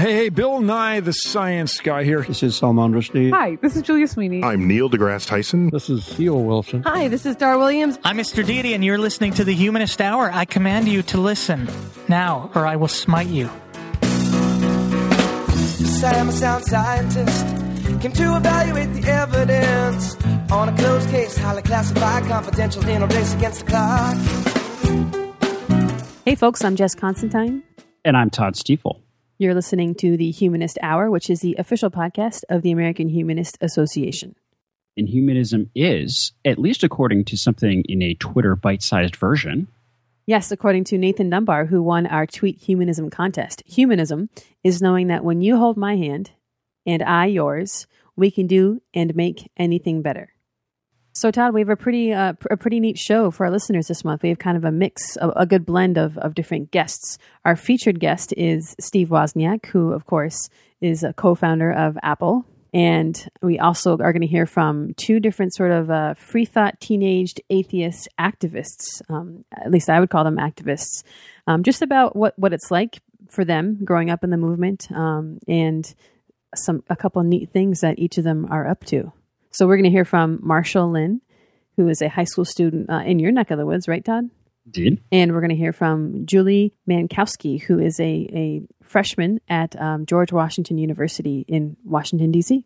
Hey, Bill Nye, the science guy here. This is Salman Rushdie. Hi, this is Julia Sweeney. I'm Neil deGrasse Tyson. This is Theo Wilson. Hi, this is Dar Williams. I'm Mr. Deity, and you're listening to The Humanist Hour. I command you to listen now, or I will smite you. Yes, I am a sound scientist. Came to evaluate the evidence on a closed case, highly classified, confidential, in a race against the clock. Hey, folks, I'm Jess Constantine. And I'm Todd Stiefel. You're listening to the Humanist Hour, which is the official podcast of the American Humanist Association. And humanism is, at least according to something in a Twitter bite-sized version. Yes, according to Nathan Dunbar, who won our Tweet Humanism contest. Humanism is knowing that when you hold my hand and I yours, we can do and make anything better. So, Todd, we have a pretty neat show for our listeners this month. We have kind of a mix, a good blend of different guests. Our featured guest is Steve Wozniak, who, of course, is a co-founder of Apple. And we also are going to hear from two different sort of free thought teenaged atheist activists. At least I would call them activists. Just about what it's like for them growing up in the movement and a couple of neat things that each of them are up to. So we're going to hear from Marshall Lynn, who is a high school student in your neck of the woods, right, Todd? Indeed. And we're going to hear from Julie Mankowski, who is a freshman at George Washington University in Washington, D.C.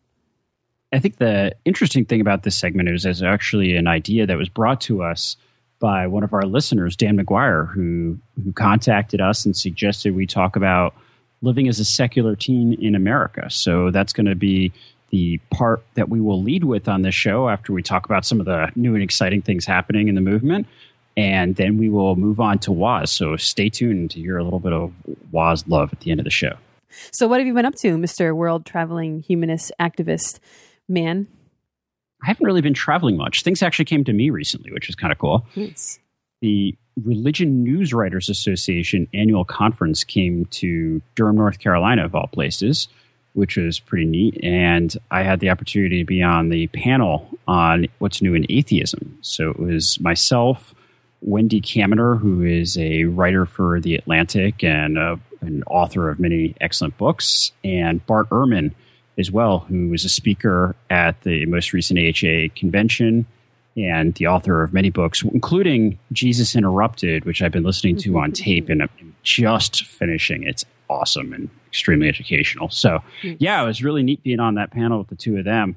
I think the interesting thing about this segment is actually an idea that was brought to us by one of our listeners, Dan McGuire, who contacted us and suggested we talk about living as a secular teen in America. So that's going to be the part that we will lead with on this show after we talk about some of the new and exciting things happening in the movement. And then we will move on to Woz. So stay tuned to hear a little bit of Woz love at the end of the show. So what have you been up to, Mr. World Traveling Humanist Activist Man? I haven't really been traveling much. Things actually came to me recently, which is kind of cool. Nice. The Religion News Writers Association annual conference came to Durham, North Carolina, of all places, which was pretty neat. And I had the opportunity to be on the panel on what's new in atheism. So it was myself, Wendy Kaminer, who is a writer for The Atlantic and an author of many excellent books, and Bart Ehrman as well, who was a speaker at the most recent AHA convention and the author of many books, including Jesus Interrupted, which I've been listening to on tape and I'm just finishing. It's awesome and extremely educational. So, yeah, it was really neat being on that panel with the two of them,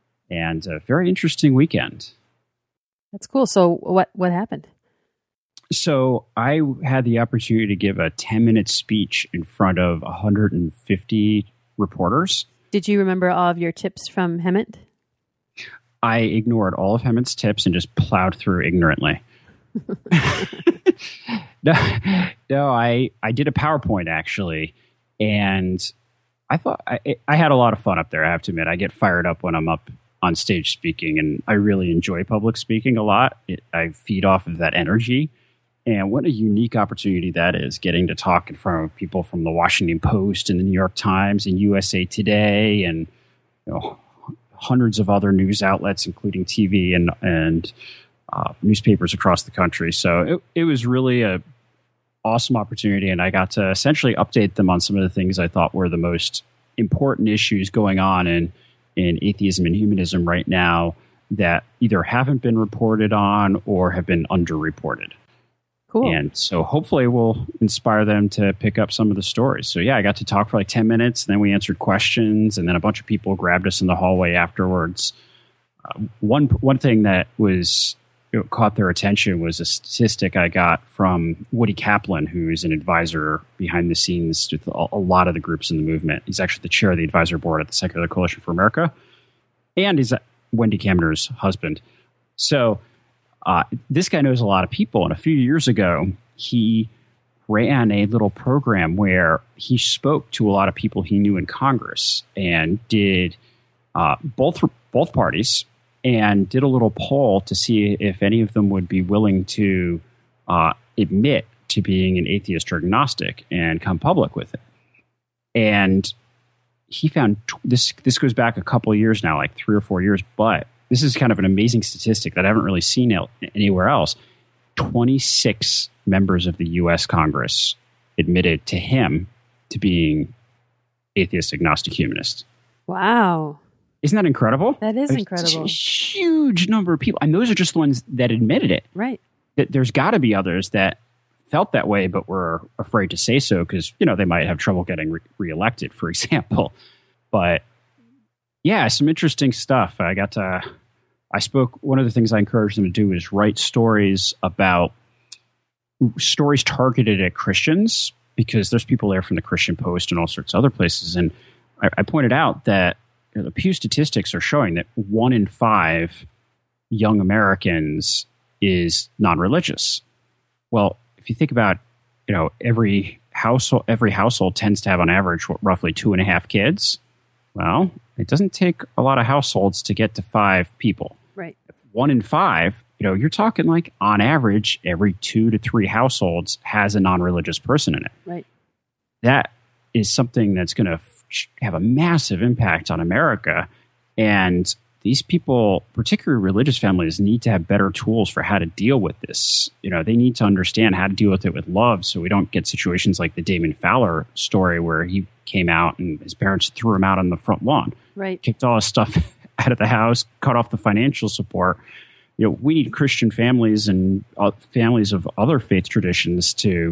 and a very interesting weekend. That's cool. So what happened? So I had the opportunity to give a 10-minute speech in front of 150 reporters. Did you remember all of your tips from Hemant? I ignored all of Hemant's tips and just plowed through ignorantly. No, I did a PowerPoint actually, and I thought I had a lot of fun up there. I have to admit, I get fired up when I'm up on stage speaking, and I really enjoy public speaking a lot. I feed off of that energy, and what a unique opportunity that is, getting to talk in front of people from the Washington Post and the New York Times and USA Today and hundreds of other news outlets, including TV and newspapers across the country. So it was really a awesome opportunity, and I got to essentially update them on some of the things I thought were the most important issues going on in atheism and humanism right now that either haven't been reported on or have been underreported. Cool. And so hopefully we'll inspire them to pick up some of the stories. So yeah, I got to talk for like 10 minutes, and then we answered questions, and then a bunch of people grabbed us in the hallway afterwards. One thing that was caught their attention was a statistic I got from Woody Kaplan, who is an advisor behind the scenes to a lot of the groups in the movement. He's actually the chair of the advisor board at the Secular Coalition for America, and he's Wendy Kaminer's husband. So this guy knows a lot of people, and a few years ago, he ran a little program where he spoke to a lot of people he knew in Congress and did both parties, and did a little poll to see if any of them would be willing to admit to being an atheist or agnostic and come public with it. And he found this goes back a couple of years now, like 3 or 4 years, but this is kind of an amazing statistic that I haven't really seen anywhere else. 26 members of the U.S. Congress admitted to him to being atheist, agnostic, humanist. Wow. Isn't that incredible? That is incredible. It's a huge number of people. And those are just the ones that admitted it. Right. There's got to be others that felt that way, but were afraid to say so because, they might have trouble getting reelected, for example. But yeah, some interesting stuff. One of the things I encouraged them to do is write stories targeted at Christians, because there's people there from the Christian Post and all sorts of other places. And I pointed out that the Pew statistics are showing that 1 in 5 young Americans is non-religious. Well, if you think about, every household tends to have on average roughly 2.5 kids. Well, it doesn't take a lot of households to get to 5 people. Right. 1 in 5, you're talking like on average, every 2 to 3 households has a non-religious person in it. Right. That is something that's going to have a massive impact on America. And these people, particularly religious families, need to have better tools for how to deal with this. They need to understand how to deal with it with love, so we don't get situations like the Damon Fowler story where he came out and his parents threw him out on the front lawn. Right. Kicked all his stuff out of the house, cut off the financial support. We need Christian families and families of other faith traditions to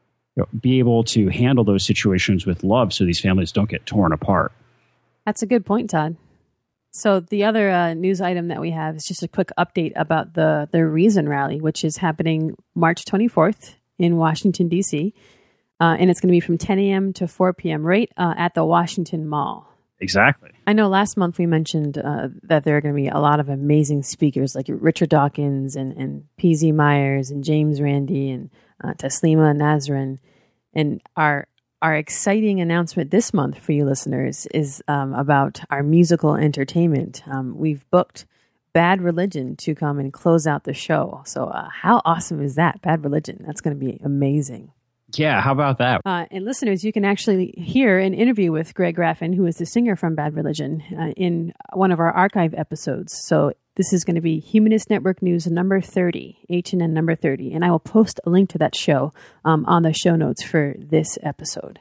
be able to handle those situations with love so these families don't get torn apart. That's a good point, Todd. So the other news item that we have is just a quick update about the Reason Rally, which is happening March 24th in Washington, D.C., and it's going to be from 10 a.m. to 4 p.m. right at the Washington Mall. Exactly. I know last month we mentioned that there are going to be a lot of amazing speakers like Richard Dawkins and P.Z. Myers and James Randi and Taslima Nazrin. And our exciting announcement this month for you listeners is about our musical entertainment. We've booked Bad Religion to come and close out the show. So how awesome is that? Bad Religion. That's going to be amazing. Yeah, how about that? And listeners, you can actually hear an interview with Greg Graffin, who is the singer from Bad Religion, in one of our archive episodes. So this is going to be Humanist Network News number 30, HNN number 30. And I will post a link to that show on the show notes for this episode.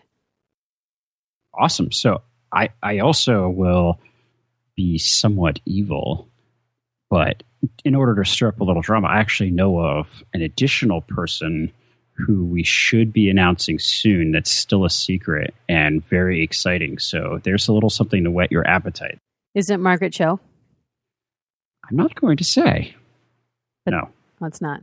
Awesome. So I also will be somewhat evil, but in order to stir up a little drama, I actually know of an additional person who we should be announcing soon that's still a secret and very exciting. So there's a little something to whet your appetite. Is it Margaret Cho? I'm not going to say. But no. It's not.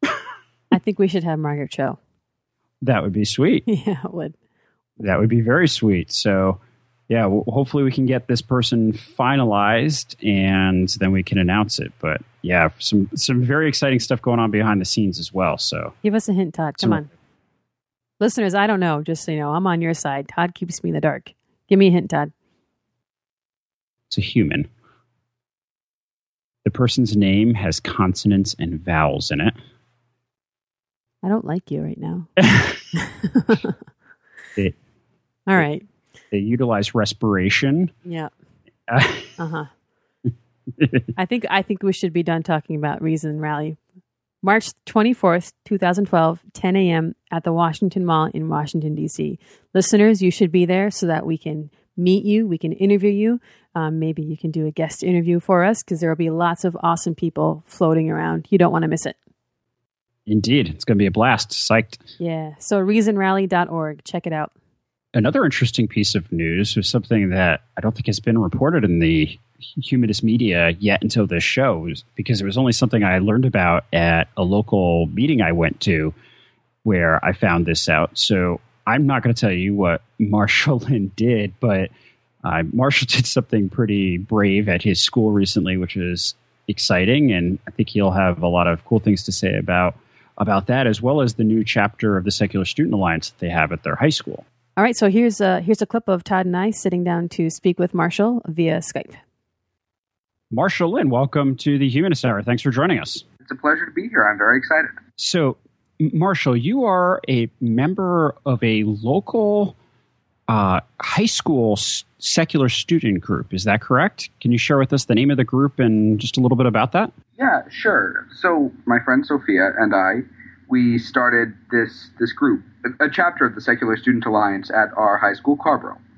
I think we should have Margaret Cho. That would be sweet. Yeah, it would. That would be very sweet. So, yeah, hopefully we can get this person finalized and then we can announce it. But yeah, some very exciting stuff going on behind the scenes as well. So give us a hint, Todd. Come on. Listeners, I don't know. Just so you know, I'm on your side. Todd keeps me in the dark. Give me a hint, Todd. It's a human. The person's name has consonants and vowels in it. I don't like you right now. All right. They utilize respiration. Yeah. Uh-huh. I think we should be done talking about Reason Rally. March 24th, 2012, 10 a.m. at the Washington Mall in Washington, D.C. Listeners, you should be there so that we can meet you. We can interview you. Maybe you can do a guest interview for us because there will be lots of awesome people floating around. You don't want to miss it. Indeed. It's going to be a blast. Psyched. Yeah. So reasonrally.org. Check it out. Another interesting piece of news was something that I don't think has been reported in the humanist media yet until this show, because it was only something I learned about at a local meeting I went to where I found this out. So I'm not going to tell you what Marshall Lynn did, but Marshall did something pretty brave at his school recently, which is exciting. And I think he'll have a lot of cool things to say about that, as well as the new chapter of the Secular Student Alliance that they have at their high school. All right, so here's a clip of Todd and I sitting down to speak with Marshall via Skype. Marshall Lynn, welcome to the Humanist Hour. Thanks for joining us. It's a pleasure to be here. I'm very excited. So, Marshall, you are a member of a local high school secular student group. Is that correct? Can you share with us the name of the group and just a little bit about that? Yeah, sure. So my friend Sophia and I, we started this group, a chapter of the Secular Student Alliance at our high school, Carborough.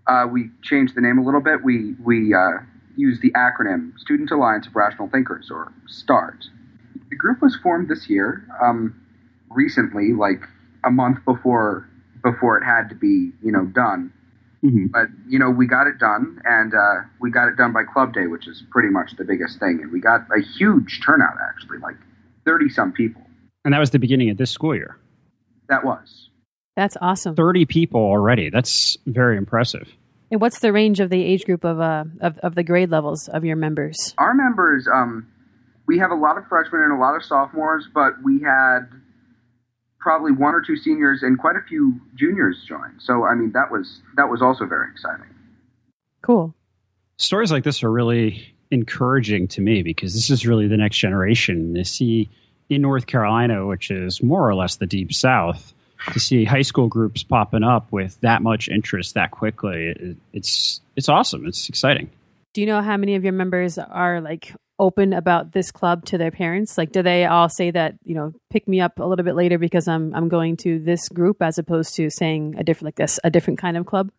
We changed the name a little bit. We used the acronym Student Alliance of Rational Thinkers, or START. The group was formed this year, recently, like a month before it had to be, done. Mm-hmm. But, we got it done, and we got it done by Club Day, which is pretty much the biggest thing. And we got a huge turnout, actually, like 30-some people. And that was the beginning of this school year. That was. That's awesome. 30 people already. That's very impressive. And what's the range of the age group of the grade levels of your members? Our members, we have a lot of freshmen and a lot of sophomores, but we had probably 1 or 2 seniors and quite a few juniors join. So, that was also very exciting. Cool. Stories like this are really encouraging to me because this is really the next generation. To see in North Carolina, which is more or less the Deep South, to see high school groups popping up with that much interest that quickly, it's awesome. It's exciting. Do you know how many of your members are open about this club to their parents? Do they all say that, pick me up a little bit later because I'm going to this group, as opposed to saying a different kind of club?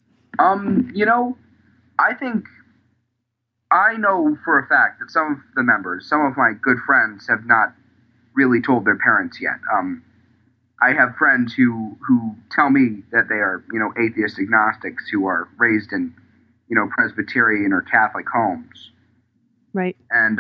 I think I know for a fact that some of the members, some of my good friends, have not really told their parents yet. I have friends who tell me that they are, atheist agnostics who are raised in, Presbyterian or Catholic homes. Right. And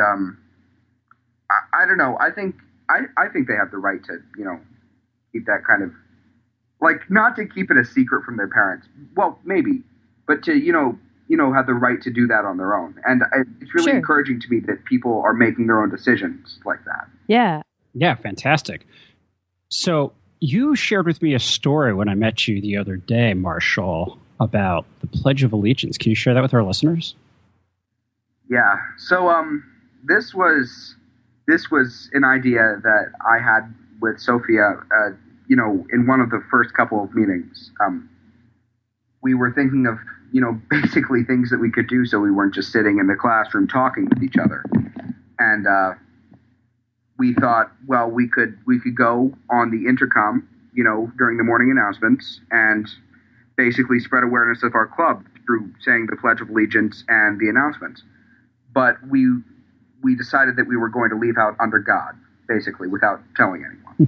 I don't know. I think they have the right to, keep that kind of, not to keep it a secret from their parents. Well, maybe, but to, have the right to do that on their own. And it's really Sure. encouraging to me that people are making their own decisions like that. Yeah. Yeah, fantastic. So you shared with me a story when I met you the other day, Marshall, about the Pledge of Allegiance. Can you share that with our listeners? Yeah. So this was an idea that I had with Sophia, in one of the first couple of meetings. We were thinking of, basically things that we could do so we weren't just sitting in the classroom talking with each other. And we thought, well, we could go on the intercom, during the morning announcements and basically spread awareness of our club through saying the Pledge of Allegiance and the announcements. But we decided that we were going to leave out under God, basically, without telling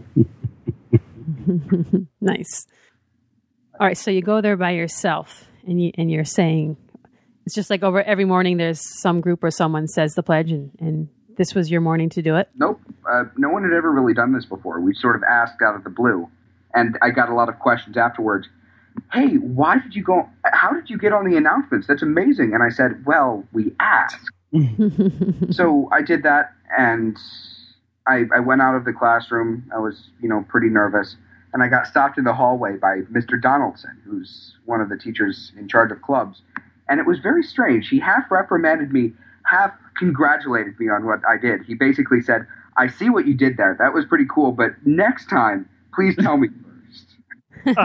anyone. Nice. All right, so you go there by yourself, and you're saying, it's just like over every morning there's some group or someone says the pledge, and this was your morning to do it? Nope. No one had ever really done this before. We sort of asked out of the blue, and I got a lot of questions afterwards. Hey, why did you go? How did you get on the announcements? That's amazing. And I said, well, we asked. So I did that, and I went out of the classroom. I was, pretty nervous. And I got stopped in the hallway by Mr. Donaldson, who's one of the teachers in charge of clubs. And it was very strange. He half reprimanded me, half congratulated me on what I did. He basically said, I see what you did there. That was pretty cool. But next time, please tell me first.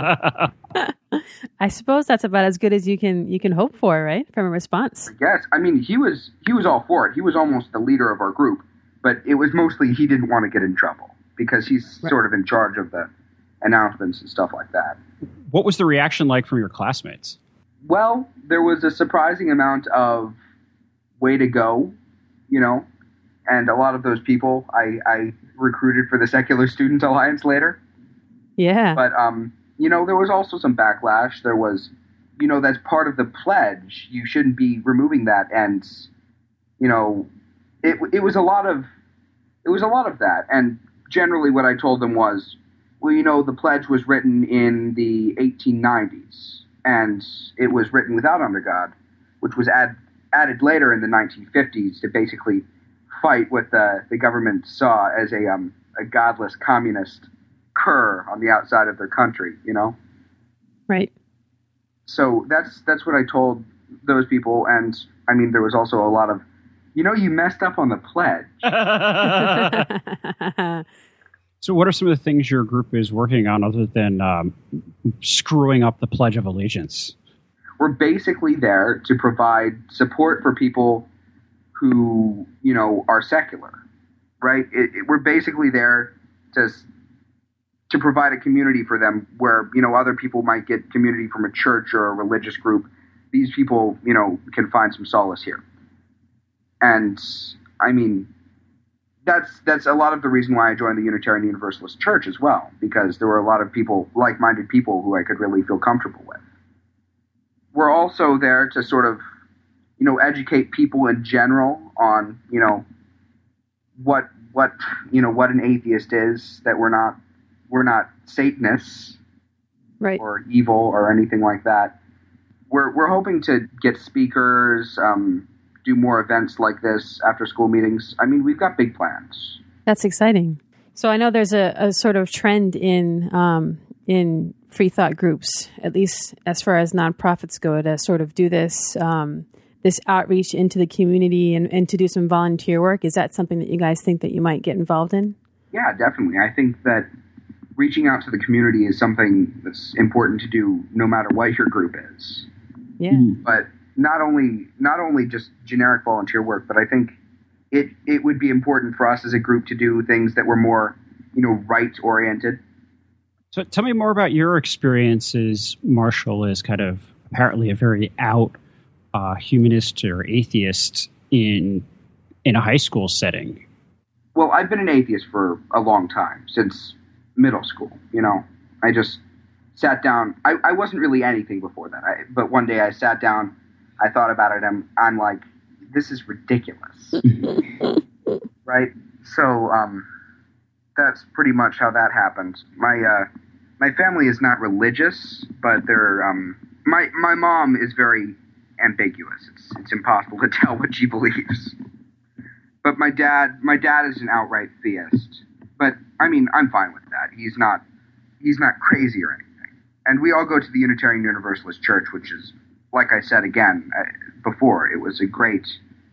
I suppose that's about as good as you can hope for, right? From a response. Yes. He was all for it. He was almost the leader of our group. But it was mostly he didn't want to get in trouble because he's sort of in charge of the announcements and stuff like that. What was the reaction like from your classmates? Well, there was a surprising amount of way to go, and a lot of those people I recruited for the Secular Student Alliance later. Yeah. But, there was also some backlash. There was, that's part of the pledge. You shouldn't be removing that. And, it was a lot of that. And generally what I told them was, well, the pledge was written in the 1890s, and it was written without under God, which was added later in the 1950s to basically fight what the government saw as a godless communist cur on the outside of their country, Right. So that's what I told those people, and there was also a lot of, you messed up on the pledge. So what are some of the things your group is working on other than screwing up the Pledge of Allegiance? We're basically there to provide support for people who, are secular, right? We're basically there to provide a community for them where, other people might get community from a church or a religious group. these people, can find some solace here. And I mean, that's a lot of the reason why I joined the Unitarian Universalist Church as well, because there were a lot of people, like-minded people, who I could really feel comfortable with. We're also there to sort of, educate people in general on, what an atheist is, that we're not Satanists, right, or evil or anything like that. We're hoping to get speakers, do more events like this, after school meetings. I mean, we've got big plans. That's exciting. So I know there's a sort of trend in free thought groups, at least as far as nonprofits go, to sort of do this this outreach into the community and to do some volunteer work. Is that something that you guys think that you might get involved in? Yeah, definitely. I think that reaching out to the community is something that's important to do no matter what your group is. Yeah. But not only just generic volunteer work, but I think it would be important for us as a group to do things that were more, right-oriented. So tell me more about your experiences, Marshall, as kind of apparently a very out humanist or atheist in a high school setting. Well, I've been an atheist for a long time, since middle school. I just sat down. I wasn't really anything before that, but one day I sat down, I thought about it, and I'm like, this is ridiculous. Right? So that's pretty much how that happened. My family is not religious, but they're my mom is very ambiguous. It's impossible to tell what she believes. But my dad is an outright theist. But I mean, I'm fine with that. He's not crazy or anything. And we all go to the Unitarian Universalist Church, which is, like I said again before, it was a great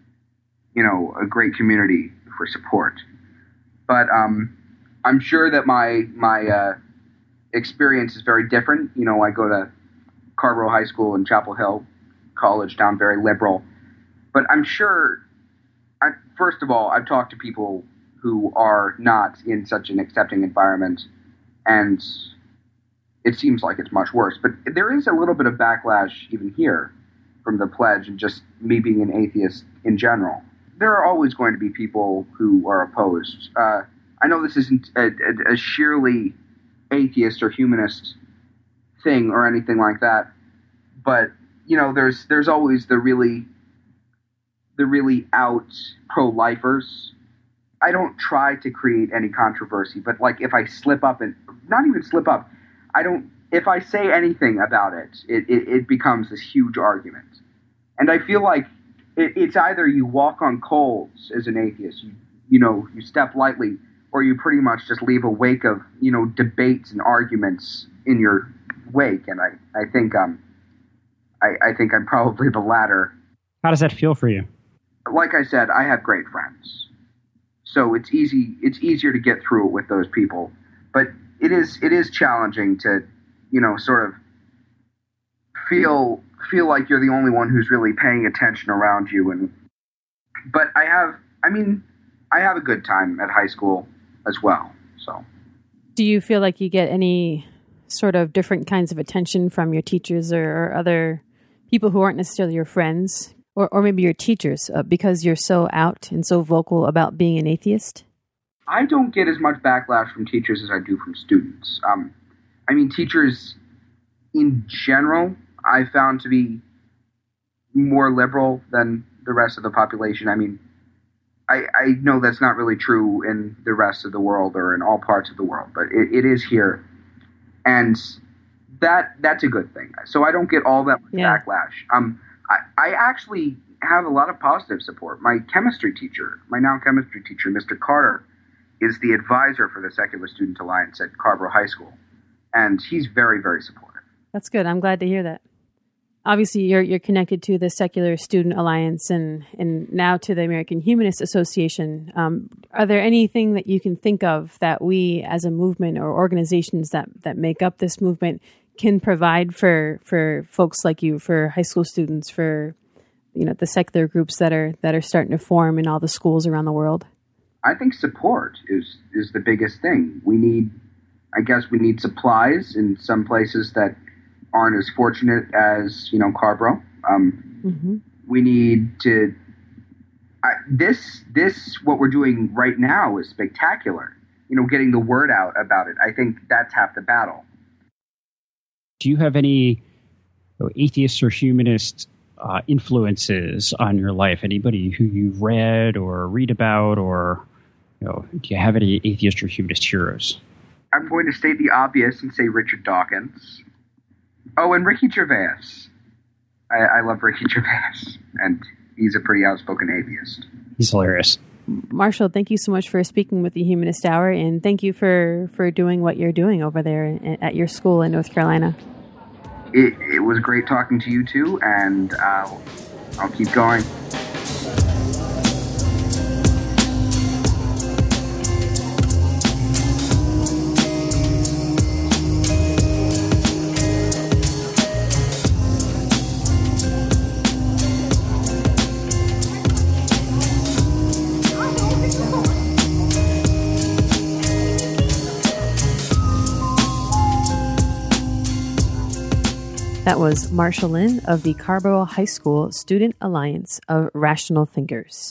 community for support. But I'm sure that my experience is very different. I go to Carrboro High School and Chapel Hill College down, very liberal. But I'm sure, first of all, I've talked to people who are not in such an accepting environment, and it seems like it's much worse. But there is a little bit of backlash even here from the pledge and just me being an atheist in general. There are always going to be people who are opposed. I know this isn't a sheerly atheist or humanist thing or anything like that, but there's always the really out pro-lifers. I don't try to create any controversy, but like if I slip up, and not even slip up, if I say anything about it becomes this huge argument. And I feel like it's either you walk on coals as an atheist, you step lightly, or you pretty much just leave a wake of, debates and arguments in your wake. And I think I'm probably the latter. How does that feel for you? Like I said, I have great friends, so it's easier to get through it with those people. But it is challenging to, sort of feel like you're the only one who's really paying attention around you. But I have a good time at high school as well. So, do you feel like you get any sort of different kinds of attention from your teachers or other people who aren't necessarily your friends, or maybe your teachers, because you're so out and so vocal about being an atheist? I don't get as much backlash from teachers as I do from students. Teachers in general, I found to be more liberal than the rest of the population. I know that's not really true in the rest of the world or in all parts of the world, but it is here. And that's a good thing. So I don't get all that much backlash. I actually have a lot of positive support. My chemistry teacher, Mr. Carter, is the advisor for the Secular Student Alliance at Carrboro High School. And he's very, very supportive. That's good. I'm glad to hear that. Obviously, you're connected to the Secular Student Alliance and now to the American Humanist Association. Are there anything that you can think of that we as a movement or organizations that make up this movement can provide for folks like you, for high school students, for the secular groups that are starting to form in all the schools around the world? I think support is the biggest thing. We need supplies in some places that aren't as fortunate as Carrboro. We need to. This what we're doing right now is spectacular. Getting the word out about it. I think that's half the battle. Do you have any atheist or humanist influences on your life? Anybody who you've read or read about, or do you have any atheist or humanist heroes? I'm going to state the obvious and say Richard Dawkins. Oh, and Ricky Gervais. I love Ricky Gervais, and he's a pretty outspoken atheist. He's hilarious. Marshall, thank you so much for speaking with the Humanist Hour, and thank you for doing what you're doing over there at your school in North Carolina. It was great talking to you two, and I'll keep going. That was Marshall Lynn of the Carrboro High School Student Alliance of Rational Thinkers.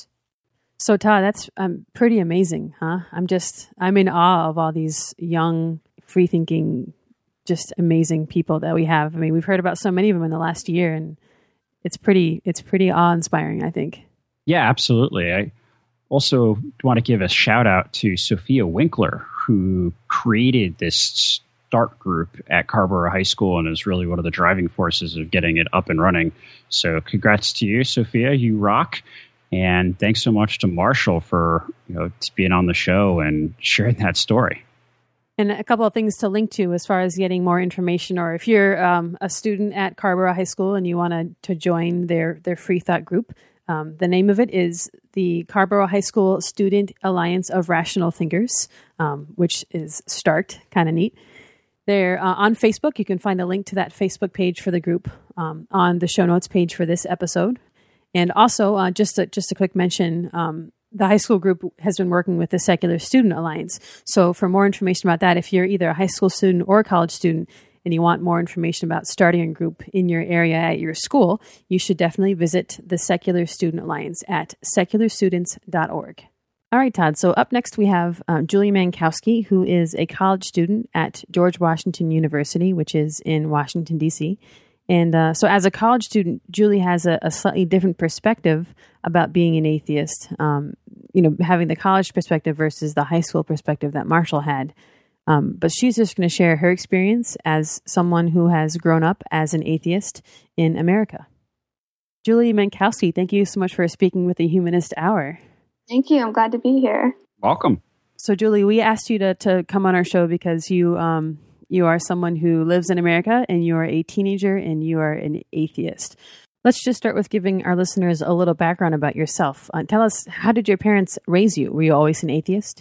So Todd, that's pretty amazing, huh? I'm in awe of all these young, free-thinking, just amazing people that we have. I mean, we've heard about so many of them in the last year, and it's pretty awe-inspiring, I think. Yeah, absolutely. I also want to give a shout out to Sophia Winkler, who created this start group at Carrboro High School and is really one of the driving forces of getting it up and running. So congrats to you, Sophia. You rock. And thanks so much to Marshall for being on the show and sharing that story. And a couple of things to link to as far as getting more information, or if you're a student at Carrboro High School and you want to join their free thought group, the name of it is the Carrboro High School Student Alliance of Rational Thinkers, which is START, kind of neat. They're on Facebook. You can find a link to that Facebook page for the group on the show notes page for this episode. And also, just a quick mention, the high school group has been working with the Secular Student Alliance. So for more information about that, if you're either a high school student or a college student and you want more information about starting a group in your area at your school, you should definitely visit the Secular Student Alliance at secularstudents.org. All right, Todd. So up next, we have Julie Mankowski, who is a college student at George Washington University, which is in Washington, D.C. And so as a college student, Julie has a slightly different perspective about being an atheist, having the college perspective versus the high school perspective that Marshall had. But she's just going to share her experience as someone who has grown up as an atheist in America. Julie Mankowski, thank you so much for speaking with the Humanist Hour. Thank you. I'm glad to be here. Welcome. So, Julie, we asked you to come on our show because you are someone who lives in America and you are a teenager and you are an atheist. Let's just start with giving our listeners a little background about yourself. Tell us, how did your parents raise you? Were you always an atheist?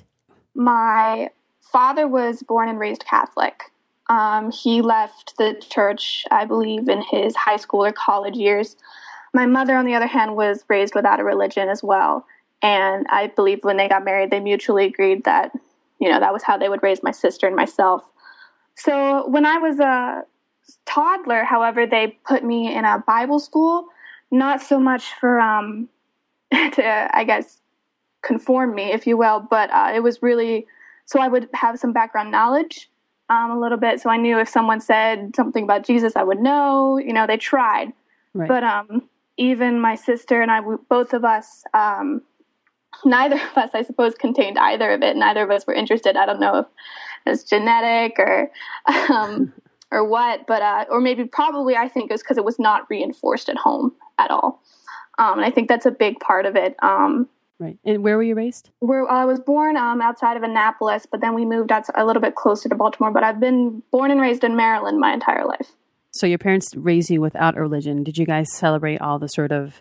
My father was born and raised Catholic. He left the church, I believe, in his high school or college years. My mother, on the other hand, was raised without a religion as well. And I believe when they got married, they mutually agreed that, that was how they would raise my sister and myself. So when I was a toddler, however, they put me in a Bible school, not so much for, to, I guess, conform me, if you will, but it was really, so I would have some background knowledge a little bit. So I knew if someone said something about Jesus, I would know, they tried. Right. But even my sister and I, both of us, neither of us, I suppose, contained either of it. Neither of us were interested. I don't know if it's genetic or what, but or maybe probably I think it was because it was not reinforced at home at all. And I think that's a big part of it. Right. And where were you raised? I was born outside of Annapolis, but then we moved out a little bit closer to Baltimore. But I've been born and raised in Maryland my entire life. So your parents raised you without a religion. Did you guys celebrate all the sort of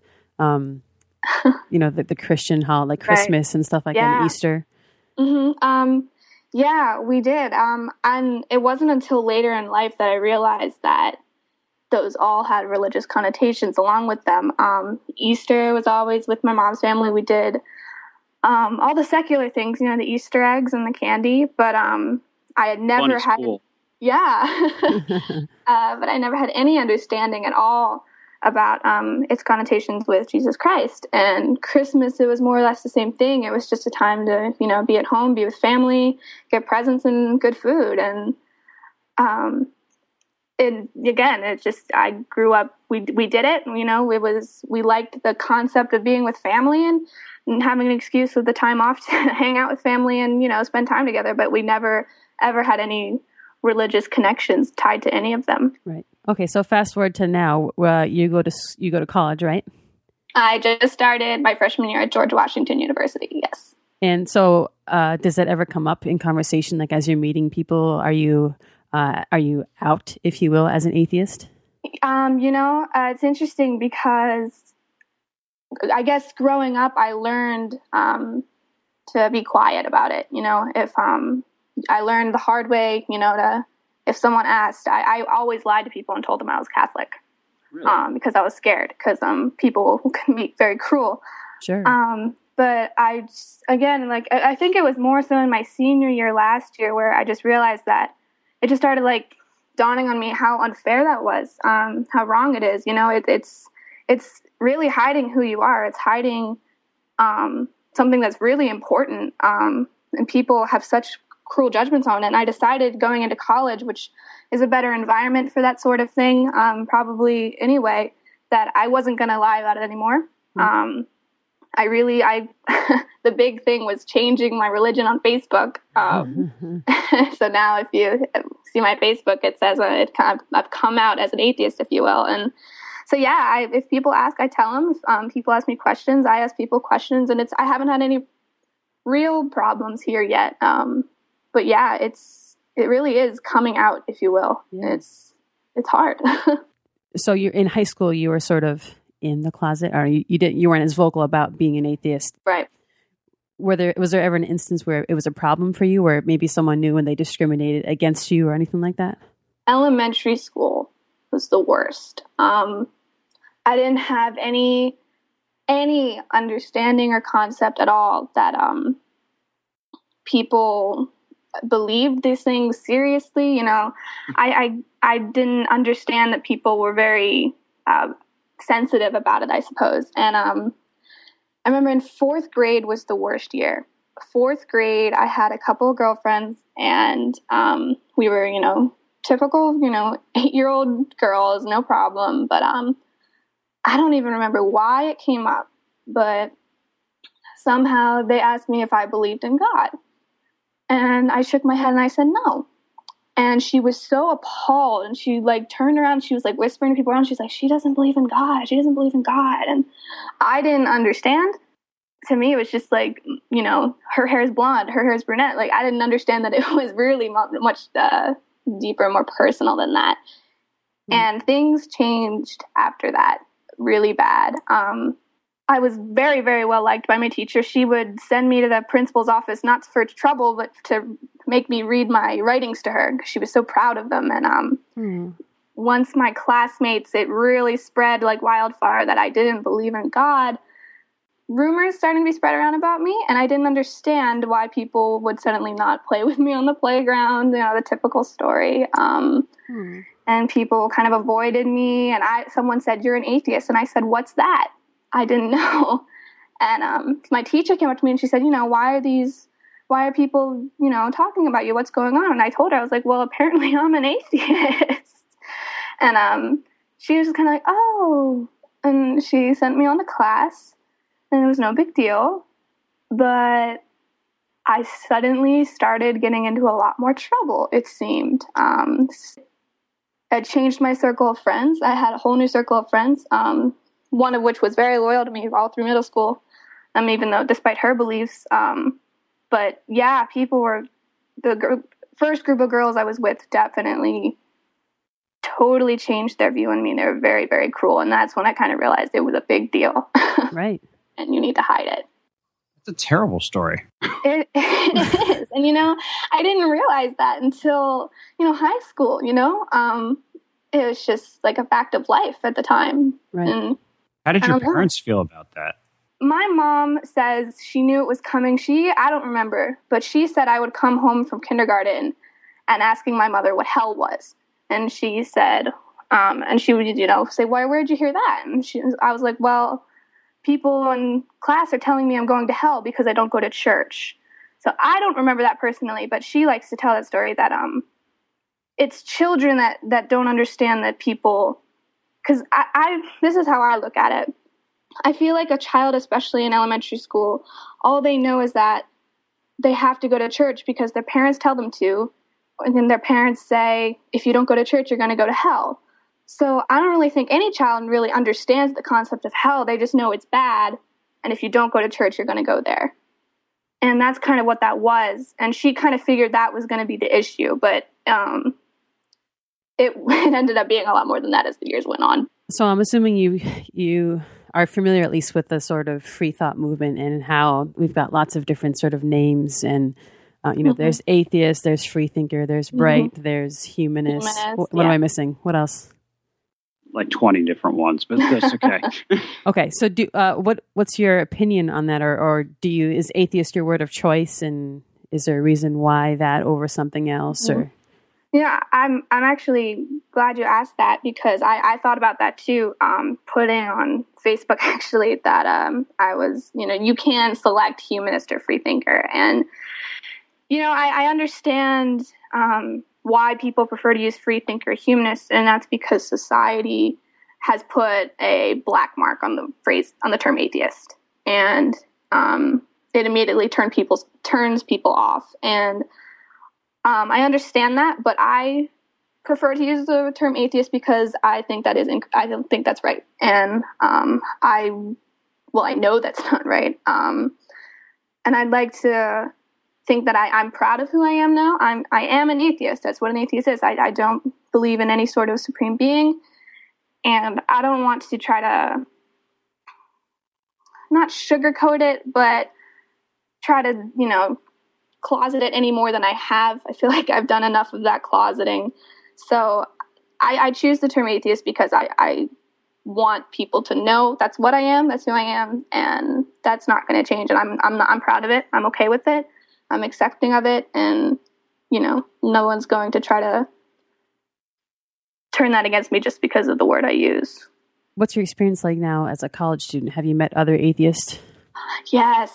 the Christian holiday, like Christmas and stuff like that, and Easter? Mm-hmm. Yeah, we did. And it wasn't until later in life that I realized that those all had religious connotations along with them. Easter was always with my mom's family. We did all the secular things, the Easter eggs and the candy, but I had never had... Cool. Yeah. But I never had any understanding at all about its connotations with Jesus Christ. And Christmas, it was more or less the same thing. It was just a time to, be at home, be with family, get presents and good food. And again, it's just, I grew up, we did it, we liked the concept of being with family and having an excuse with the time off to hang out with family and, spend time together. But we never, ever had any religious connections tied to any of them. Right. Okay. So fast forward to now, you go to college, right? I just started my freshman year at George Washington University. Yes. And so, does that ever come up in conversation? Like as you're meeting people, are you out, if you will, as an atheist? It's interesting because I guess growing up, I learned to be quiet about it. If I learned the hard way, if someone asked, I always lied to people and told them I was Catholic. Really? Because I was scared, because people can be very cruel. Sure. But I think it was more so in my senior year last year where I just realized that it just started dawning on me how unfair that was, how wrong it is. It's really hiding who you are. It's hiding something that's really important. And people have such cruel judgments on it. And I decided going into college, which is a better environment for that sort of thing, probably anyway, that I wasn't going to lie about it anymore. Mm-hmm. The big thing was changing my religion on Facebook. So now if you see my Facebook, it says I've come out as an atheist, if you will. And so, yeah, if people ask, I tell them. If people ask me questions, I ask people questions. And I haven't had any real problems here yet. But yeah, it really is coming out, if you will. Yeah. It's hard. So you're in high school, you were sort of in the closet, or you weren't as vocal about being an atheist. Right. Was there ever an instance where it was a problem for you, where maybe someone knew and they discriminated against you or anything like that? Elementary school was the worst. I didn't have any understanding or concept at all that people believed these things seriously. I didn't understand that people were very sensitive about it, I suppose. And I remember in 4th grade was the worst year. 4th grade, I had a couple of girlfriends, and we were, typical, 8-year-old girls, no problem. But I don't even remember why it came up, but somehow they asked me if I believed in God. And I shook my head and I said no. And she was so appalled, and she turned around, she was whispering to people around, she's like, she doesn't believe in God, she doesn't believe in God. And I didn't understand. To me, it was just her hair is blonde, her hair is brunette. I didn't understand that it was really much deeper, more personal than that. Mm-hmm. And things changed after that really bad. I was very, very well liked by my teacher. She would send me to the principal's office, not for trouble, but to make me read my writings to her, because she was so proud of them. And once my classmates, it really spread like wildfire that I didn't believe in God. Rumors started to be spread around about me, and I didn't understand why people would suddenly not play with me on the playground, the typical story. And people kind of avoided me, and someone said, "You're an atheist." And I said, "What's that?" I didn't know. And my teacher came up to me and she said, why are people, talking about you? What's going on? And I told her, I was like, well, apparently I'm an atheist. And she was just kind of like, oh. And she sent me on to class, and it was no big deal. But I suddenly started getting into a lot more trouble, it seemed. I changed my circle of friends. I had a whole new circle of friends. One of which was very loyal to me all through middle school, even though despite her beliefs. But yeah, people were first group of girls I was with definitely totally changed their view on me. They were very, very cruel. And that's when I kind of realized it was a big deal. Right. And you need to hide it. It's a terrible story. It is. And, I didn't realize that until, high school, it was just like a fact of life at the time. Right. And how did your parents feel about that? My mom says she knew it was coming. I don't remember, but she said I would come home from kindergarten and asking my mother what hell was. And she said, And she would, say, where'd you hear that? And I was like, well, people in class are telling me I'm going to hell because I don't go to church. So I don't remember that personally, but she likes to tell that story that it's children that don't understand that people, because this is how I look at it. I feel like a child, especially in elementary school, all they know is that they have to go to church because their parents tell them to, and then their parents say, if you don't go to church, you're going to go to hell. So I don't really think any child really understands the concept of hell. They just know it's bad, and if you don't go to church, you're going to go there. And that's kind of what that was. And she kind of figured that was going to be the issue, but it ended up being a lot more than that as the years went on. So I'm assuming you are familiar at least with the sort of free thought movement and how we've got lots of different sort of names and there's atheist, there's free thinker, there's bright, there's humanist. What am I missing? What else? Like 20 different ones, but that's okay. Okay, so what's your opinion on that, or is atheist your word of choice, and is there a reason why that over something else? Or yeah, I'm actually glad you asked that because I thought about that too. Putting on Facebook actually that I was you can select humanist or free thinker, and I understand why people prefer to use free thinker or humanist, and that's because society has put a black mark on the term atheist, and it immediately turns people off. And I understand that, but I prefer to use the term atheist because I think I don't think that's right, and I know that's not right, and I'd like to think that I'm proud of who I am now. I am an atheist. That's what an atheist is. I don't believe in any sort of supreme being, and I don't want to try to not sugarcoat it, but try to closet it any more than I have. I feel like I've done enough of that closeting. So I choose the term atheist because I want people to know that's what I am, that's who I am, and that's not going to change. And I'm proud of it. I'm okay with it. I'm accepting of it, and no one's going to try to turn that against me just because of the word I use. What's your experience like now as a college student? Have you met other atheists? Yes.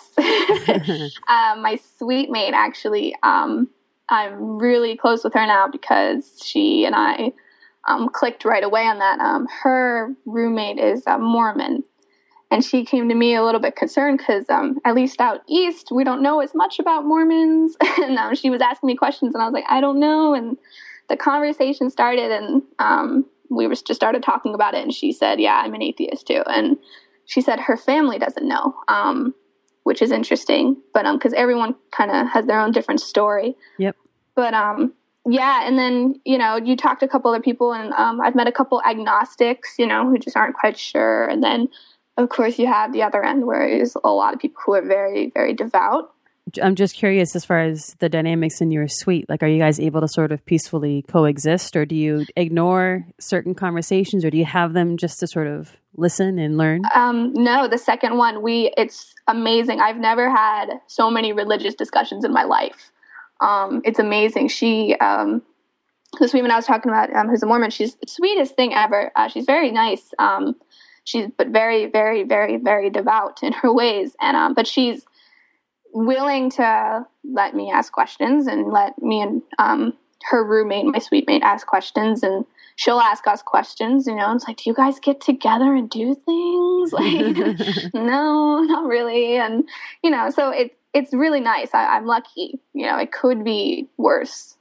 My suite mate, actually, I'm really close with her now because she and I clicked right away on that. Her roommate is Mormon. And she came to me a little bit concerned because at least out east, we don't know as much about Mormons. And she was asking me questions, and I was like, I don't know. And the conversation started, and we just started talking about it. And she said, yeah, I'm an atheist too. And she said her family doesn't know, which is interesting. But because everyone kind of has their own different story. Yep. But yeah, and then, you talk to a couple other people, and I've met a couple agnostics, who just aren't quite sure. And then, of course, you have the other end where there's a lot of people who are very, very devout. I'm just curious as far as the dynamics in your suite. Like, are you guys able to sort of peacefully coexist, or do you ignore certain conversations, or do you have them just to sort of listen and learn? No, the second one, it's amazing. I've never had so many religious discussions in my life. It's amazing. She, this woman I was talking about, who's a Mormon, she's the sweetest thing ever. She's very nice. She's but very, very, very, very devout in her ways, and but she's willing to let me ask questions and let me and her roommate, my suite mate, ask questions, and she'll ask us questions. It's like, do you guys get together and do things? Like, no, not really, and so it's really nice. I'm lucky. It could be worse.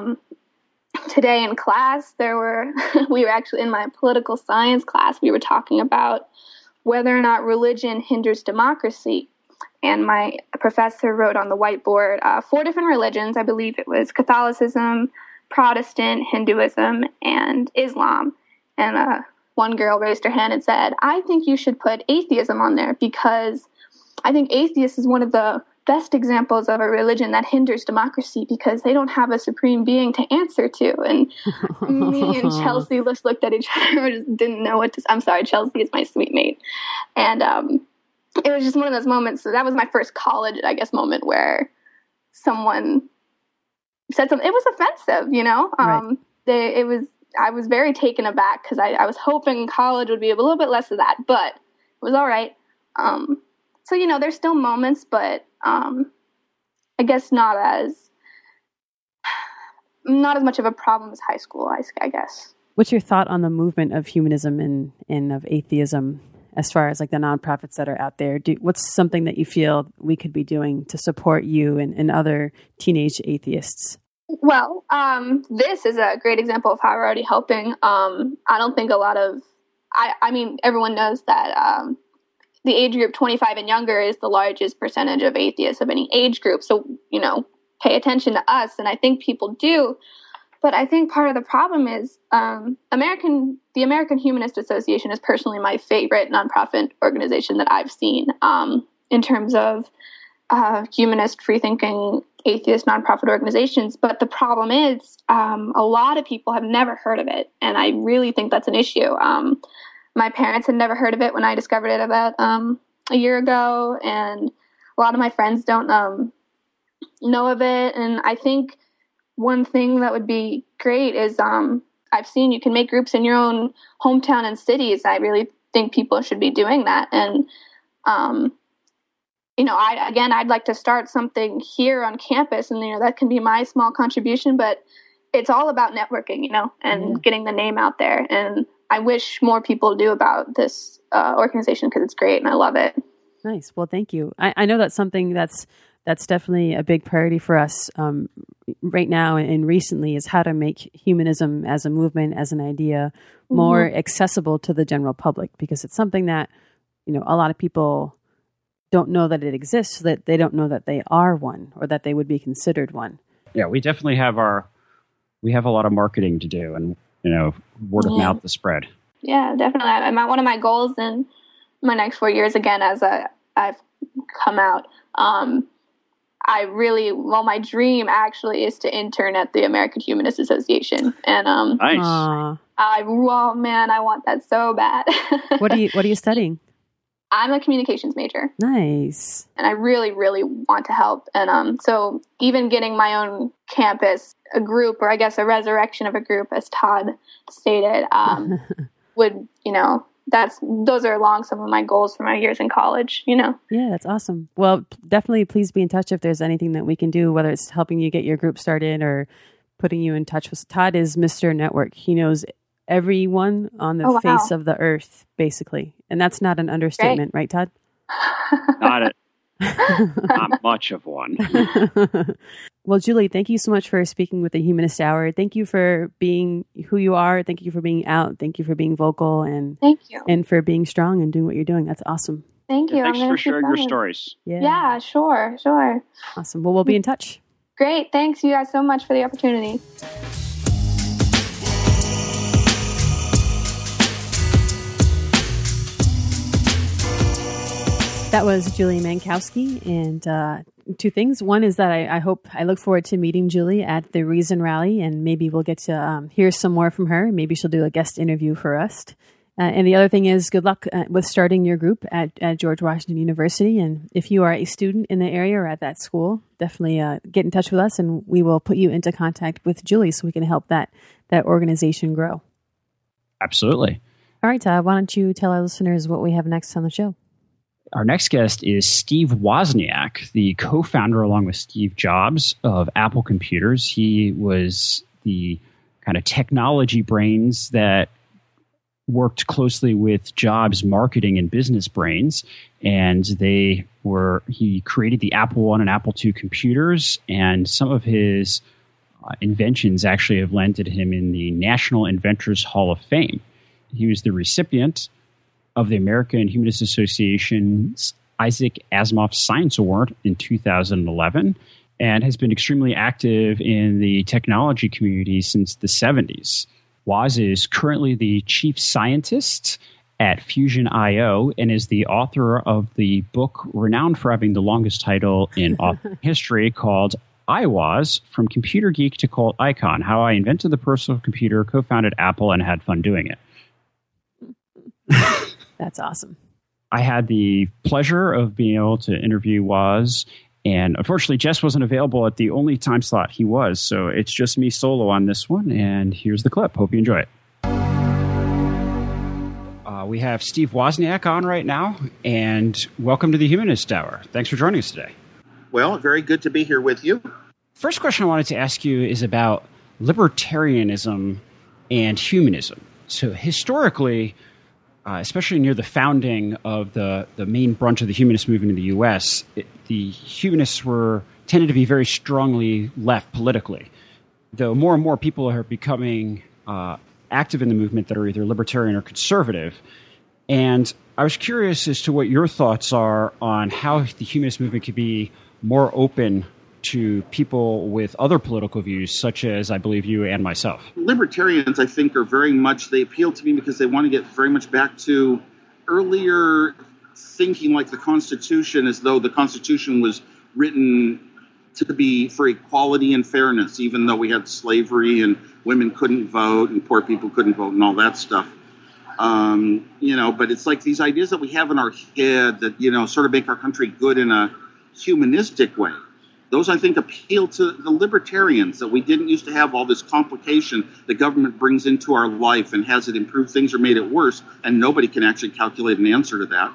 Today in class, we were actually in my political science class, we were talking about whether or not religion hinders democracy. And my professor wrote on the whiteboard 4 different religions. I believe it was Catholicism, Protestant, Hinduism, and Islam. And one girl raised her hand and said, I think you should put atheism on there because I think atheist is one of the best examples of a religion that hinders democracy because they don't have a supreme being to answer to. And me and Chelsea just looked at each other and just didn't know what to say. I'm sorry, Chelsea is my suite mate. And it was just one of those moments. So that was my first college, I guess, moment where someone said something. It was offensive, Right. I was very taken aback because I was hoping college would be a little bit less of that, but it was all right. So, you know, there's still moments, but I guess not as much of a problem as high school, I guess. What's your thought on the movement of humanism and of atheism as far as like the nonprofits that are out there? What's something that you feel we could be doing to support you and other teenage atheists? Well, this is a great example of how we're already helping. I don't think a lot of, I mean, everyone knows that the age group 25 and younger is the largest percentage of atheists of any age group. So, you know, pay attention to us. And I think people do. But I think part of the problem is the American Humanist Association is personally my favorite nonprofit organization that I've seen in terms of humanist, free-thinking, atheist nonprofit organizations. But the problem is a lot of people have never heard of it, and I really think that's an issue. My parents had never heard of it when I discovered it about a year ago, and a lot of my friends don't know of it. And I think one thing that would be great is I've seen you can make groups in your own hometown and cities. I really think people should be doing that. And, you know, I'd like to start something here on campus, and, you know, that can be my small contribution, but it's all about networking, you know, and getting the name out there. And I wish more people knew about this organization because it's great and I love it. Nice. Well, thank you. I know that's something that's definitely a big priority for us right now and recently, is how to make humanism as a movement, as an idea, more accessible to the general public, because it's something that, you know, a lot of people don't know that it exists, so that they don't know that they are one or that they would be considered one. Yeah, we definitely have we have a lot of marketing to do, and, you know, word of mouth to spread. Yeah, definitely. One of my goals in my next 4 years, again, as I've come out, my dream actually is to intern at the American Humanist Association. And nice. I want that so bad. What are you studying? I'm a communications major. Nice. And I really, really want to help. And so even getting my own campus, a group, or I guess a resurrection of a group, as Todd stated, would, you know, those are along some of my goals for my years in college, you know. Yeah, that's awesome. Well, definitely please be in touch if there's anything that we can do, whether it's helping you get your group started or putting you in touch with Todd. Is Mr. Network. He knows everyone on the face of the earth, basically. And that's not an understatement, right, Todd? Not much of one. Well, Julie, thank you so much for speaking with the Humanist Hour. Thank you for being who you are. Thank you for being out. Thank you for being vocal, and thank you, and for being strong and doing what you're doing. That's awesome. Thank you. Yeah, thanks for sharing your stories. Yeah, sure. Awesome. Well, we'll be in touch. Great. Thanks you guys so much for the opportunity. That was Julie Mankowski, and two things. One is that I look forward to meeting Julie at the Reason Rally, and maybe we'll get to hear some more from her. Maybe she'll do a guest interview for us. And the other thing is, good luck with starting your group at George Washington University. And if you are a student in the area or at that school, definitely get in touch with us, and we will put you into contact with Julie so we can help that organization grow. Absolutely. All right, Todd, why don't you tell our listeners what we have next on the show? Our next guest is Steve Wozniak, the co-founder, along with Steve Jobs, of Apple Computers. He was the kind of technology brains that worked closely with Jobs' marketing and business brains, and he created the Apple I and Apple II computers, and some of his inventions actually have landed him in the National Inventors Hall of Fame. He was the recipient of the American Humanist Association's Isaac Asimov Science Award in 2011, and has been extremely active in the technology community since the 70s. Woz is currently the chief scientist at Fusion.io and is the author of the book renowned for having the longest title in author history, called I Was, From Computer Geek to Cult Icon: How I Invented the Personal Computer, Co-Founded Apple, and Had Fun Doing It. That's awesome. I had the pleasure of being able to interview Woz And unfortunately, Jess wasn't available at the only time slot he was, so it's just me solo on this one, and here's the clip. Hope you enjoy it. We have Steve Wozniak on right now, and welcome to the Humanist Hour. Thanks for joining us today. Well, very good to be here with you. First question I wanted to ask you is about libertarianism and humanism. So historically, especially near the founding of the main branch of the humanist movement in the U.S., the humanists tended to be very strongly left politically. Though more and more people are becoming active in the movement that are either libertarian or conservative. And I was curious as to what your thoughts are on how the humanist movement could be more open to people with other political views, such as, I believe, you and myself. Libertarians, I think, are very much, they appeal to me because they want to get very much back to earlier thinking like the Constitution, as though the Constitution was written to be for equality and fairness, even though we had slavery and women couldn't vote and poor people couldn't vote and all that stuff. But it's like these ideas that we have in our head that, sort of make our country good in a humanistic way. Those, I think, appeal to the libertarians, that we didn't used to have all this complication the government brings into our life and has it improved things or made it worse, and nobody can actually calculate an answer to that.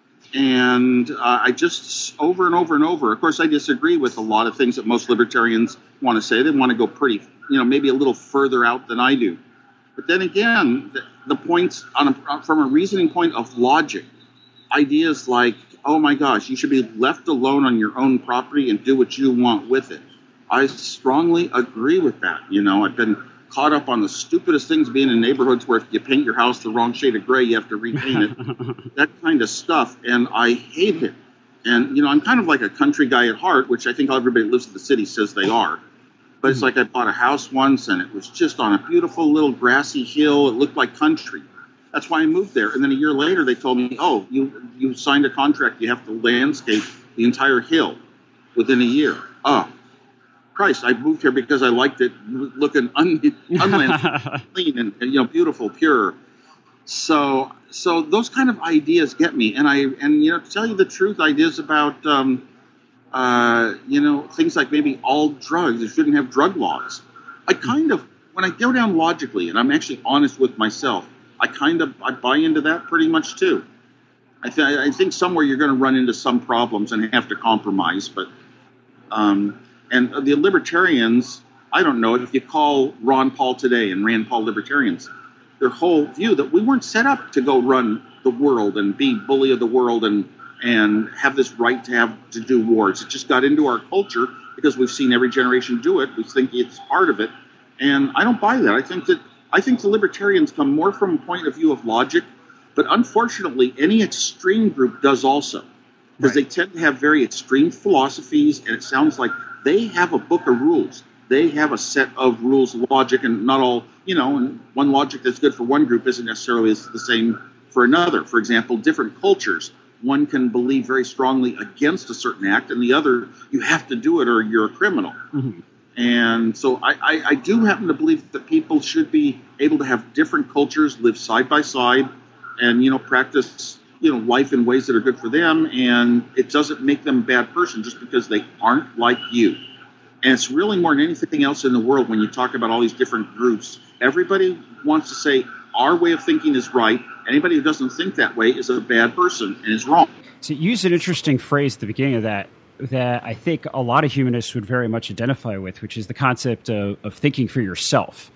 And I just, over and over and over, of course, I disagree with a lot of things that most libertarians want to say. They want to go pretty, maybe a little further out than I do. But then again, the points from a reasoning point of logic, ideas like, oh my gosh, you should be left alone on your own property and do what you want with it. I strongly agree with that. I've been caught up on the stupidest things being in neighborhoods where if you paint your house the wrong shade of gray, you have to repaint it. That kind of stuff. And I hate it. And, I'm kind of like a country guy at heart, which I think everybody that lives in the city says they are. But it's like I bought a house once and it was just on a beautiful little grassy hill. It looked like country. That's why I moved there. And then a year later, they told me, oh, you signed a contract. You have to landscape the entire hill within a year. Oh, Christ, I moved here because I liked it looking unlandscaped, clean and beautiful, pure. So those kind of ideas get me. And to tell you the truth, ideas about, things like maybe all drugs, they shouldn't have drug laws. When I go down logically, and I'm actually honest with myself, I buy into that pretty much too. I think somewhere you're going to run into some problems and have to compromise. But and the libertarians, I don't know if you call Ron Paul today and Rand Paul libertarians, their whole view that we weren't set up to go run the world and be bully of the world and have this right to do wars. It just got into our culture because we've seen every generation do it. We think it's part of it, and I don't buy that. I think the libertarians come more from a point of view of logic, but unfortunately, any extreme group does also, because They tend to have very extreme philosophies, and it sounds like they have a book of rules. They have a set of rules, logic, and not all, and one logic that's good for one group isn't necessarily the same for another. For example, different cultures. One can believe very strongly against a certain act, and the other, you have to do it or you're a criminal. Mm-hmm. And so I do happen to believe that people should be able to have different cultures, live side by side, and, practice, life in ways that are good for them. And it doesn't make them a bad person just because they aren't like you. And it's really more than anything else in the world when you talk about all these different groups. Everybody wants to say our way of thinking is right. Anybody who doesn't think that way is a bad person and is wrong. So you used an interesting phrase at the beginning of that I think a lot of humanists would very much identify with, which is the concept of thinking for yourself.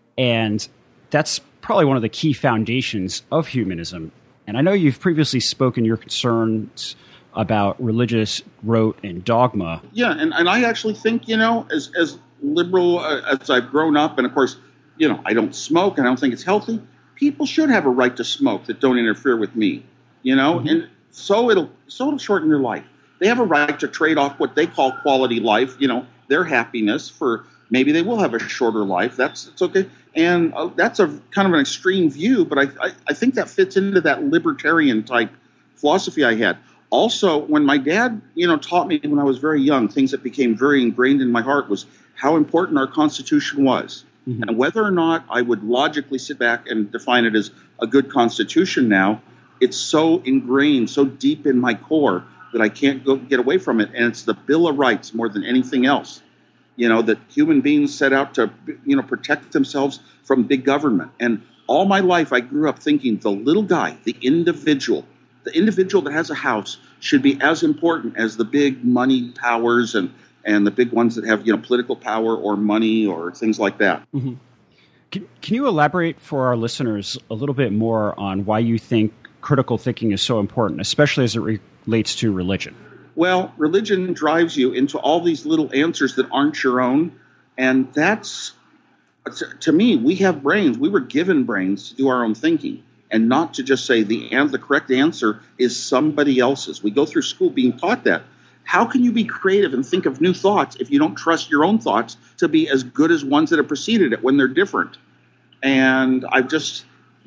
And that's probably one of the key foundations of humanism. And I know you've previously spoken your concerns about religious rote and dogma. Yeah, and I actually think, as liberal as I've grown up, and of course, I don't smoke and I don't think it's healthy, people should have a right to smoke that don't interfere with me, Mm-hmm. And so it'll shorten their life. They have a right to trade off what they call quality life, their happiness for maybe they will have a shorter life. It's okay. And that's a kind of an extreme view, but I think that fits into that libertarian type philosophy I had. Also, when my dad, taught me when I was very young, things that became very ingrained in my heart was how important our Constitution was. Mm-hmm. And whether or not I would logically sit back and define it as a good Constitution now, it's so ingrained, so deep in my core that I can't get away from it, and it's the Bill of Rights more than anything else. That human beings set out to, protect themselves from big government. And all my life, I grew up thinking the little guy, the individual that has a house should be as important as the big money powers and the big ones that have, political power or money or things like that. Mm-hmm. Can you elaborate for our listeners a little bit more on why you think critical thinking is so important, especially as it relates to religion? Well, religion drives you into all these little answers that aren't your own. And that's, to me, we have brains. We were given brains to do our own thinking and not to just say the correct answer is somebody else's. We go through school being taught that. How can you be creative and think of new thoughts if you don't trust your own thoughts to be as good as ones that have preceded it when they're different? And I've just,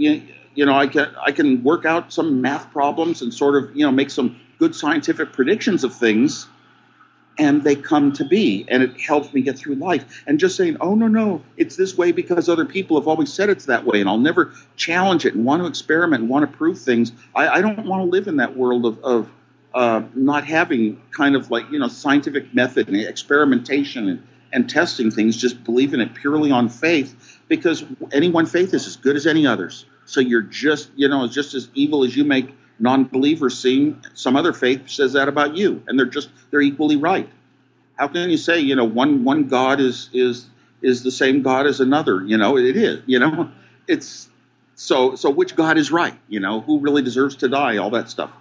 I can work out some math problems and sort of, make some good scientific predictions of things, and they come to be, and it helps me get through life. And just saying, oh, no, it's this way because other people have always said it's that way, and I'll never challenge it and want to experiment and want to prove things. I don't want to live in that world of not having kind of like, scientific method and experimentation and testing things, just believing it purely on faith, because any one faith is as good as any others. So you're just, just as evil as you make non-believers seem. Some other faith says that about you, and they're equally right. How can you say, one God is the same God as another? It is, it's so which God is right? Who really deserves to die? All that stuff.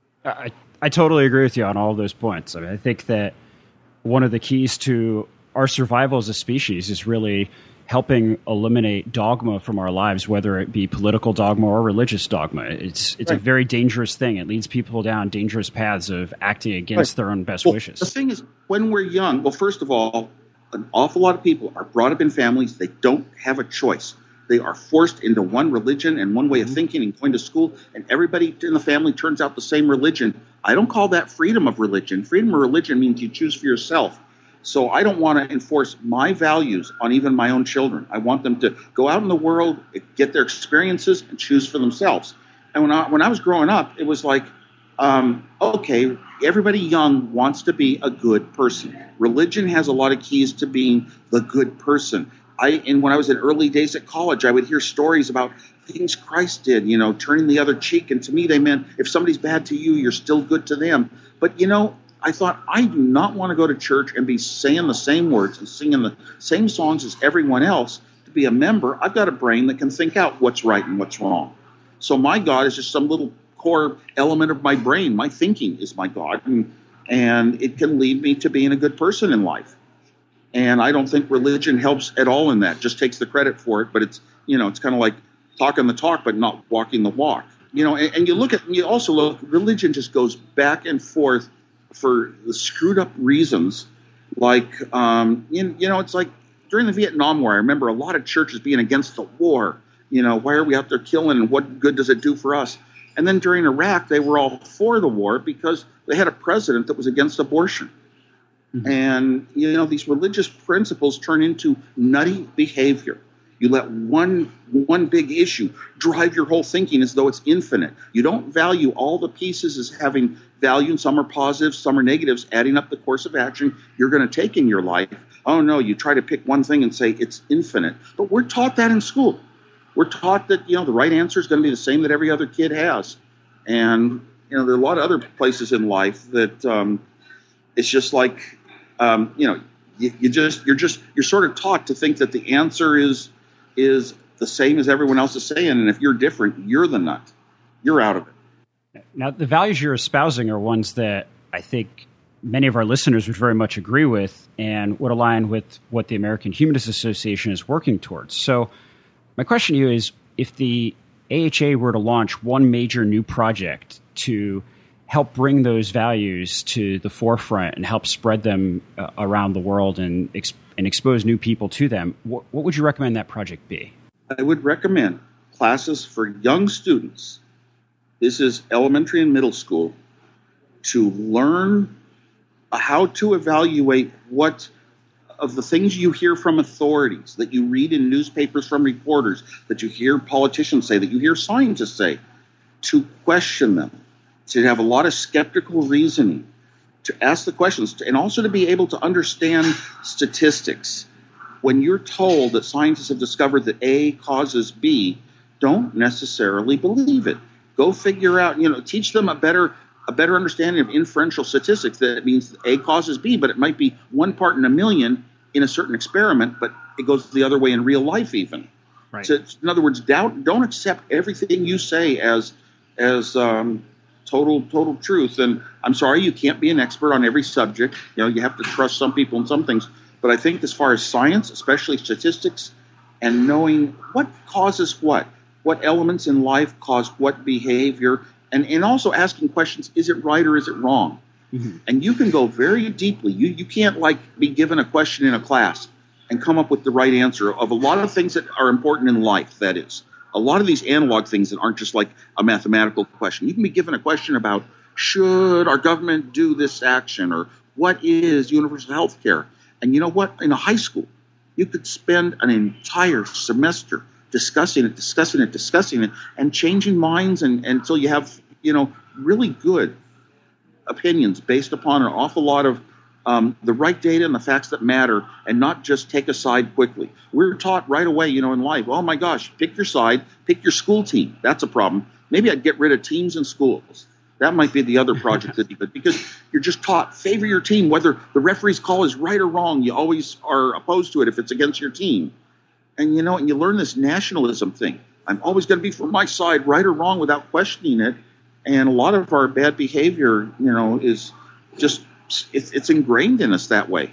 I totally agree with you on all those points. I think that one of the keys to our survival as a species is really helping eliminate dogma from our lives, whether it be political dogma or religious dogma. It's right. A very dangerous thing. It leads people down dangerous paths of acting against their own best wishes. The thing is, when we're young, well, first of all, an awful lot of people are brought up in families. They don't have a choice. They are forced into one religion and one way of thinking and going to school, and everybody in the family turns out the same religion. I don't call that freedom of religion. Freedom of religion means you choose for yourself. So I don't want to enforce my values on even my own children. I want them to go out in the world, get their experiences, and choose for themselves. And when I was growing up, it was like, okay, everybody young wants to be a good person. Religion has a lot of keys to being the good person. When I was in early days at college, I would hear stories about things Christ did, turning the other cheek. And to me, they meant if somebody's bad to you, you're still good to them. But, I thought, I do not want to go to church and be saying the same words and singing the same songs as everyone else. To be a member, I've got a brain that can think out what's right and what's wrong. So my God is just some little core element of my brain. My thinking is my God, and it can lead me to being a good person in life. And I don't think religion helps at all in that. Just takes the credit for it, but it's kind of like talking the talk but not walking the walk. And you also look, religion just goes back and forth for the screwed up reasons, like, it's like during the Vietnam War, I remember a lot of churches being against the war. Why are we out there killing and what good does it do for us? And then during Iraq, they were all for the war because they had a president that was against abortion. Mm-hmm. And, these religious principles turn into nutty behavior. You let one big issue drive your whole thinking as though it's infinite. You don't value all the pieces as having value, and some are positives, some are negatives, adding up the course of action you're going to take in your life. Oh, no, you try to pick one thing and say it's infinite. But we're taught that in school. We're taught that, the right answer is going to be the same that every other kid has. And, there are a lot of other places in life that it's just like, you're sort of taught to think that the answer is the same as everyone else is saying, and if you're different, you're the nut. You're out of it. Now, the values you're espousing are ones that I think many of our listeners would very much agree with and would align with what the American Humanist Association is working towards. So my question to you is, if the AHA were to launch one major new project to help bring those values to the forefront and help spread them around the world and expose new people to them, what would you recommend that project be? I would recommend classes for young students. This is elementary and middle school, to learn how to evaluate what of the things you hear from authorities, that you read in newspapers from reporters, that you hear politicians say, that you hear scientists say, to question them, to have a lot of skeptical reasoning, to ask the questions, and also to be able to understand statistics. When you're told that scientists have discovered that A causes B, don't necessarily believe it. Go figure out, teach them a better understanding of inferential statistics. That it means A causes B, but it might be 1 part in a million in a certain experiment, but it goes the other way in real life even. Right. So, in other words, don't accept everything you say as total truth. And I'm sorry, you can't be an expert on every subject. You have to trust some people in some things. But I think as far as science, especially statistics, and knowing what causes what elements in life cause what behavior, and also asking questions, is it right or is it wrong? Mm-hmm. And you can go very deeply. You can't be given a question in a class and come up with the right answer of a lot of things that are important in life, that is. A lot of these analog things that aren't just like a mathematical question. You can be given a question about, should our government do this action, or what is universal health care? And you know what? In a high school, you could spend an entire semester discussing it, and changing minds until you have, really good opinions based upon an awful lot of the right data and the facts that matter, and not just take a side quickly. We're taught right away, in life, oh my gosh, pick your side, pick your school team. That's a problem. Maybe I'd get rid of teams in schools. That might be the other project that'd be good, because you're just taught, favor your team, whether the referee's call is right or wrong. You always are opposed to it if it's against your team. And and you learn this nationalism thing. I'm always going to be for my side, right or wrong, without questioning it. And a lot of our bad behavior, is just, it's ingrained in us that way.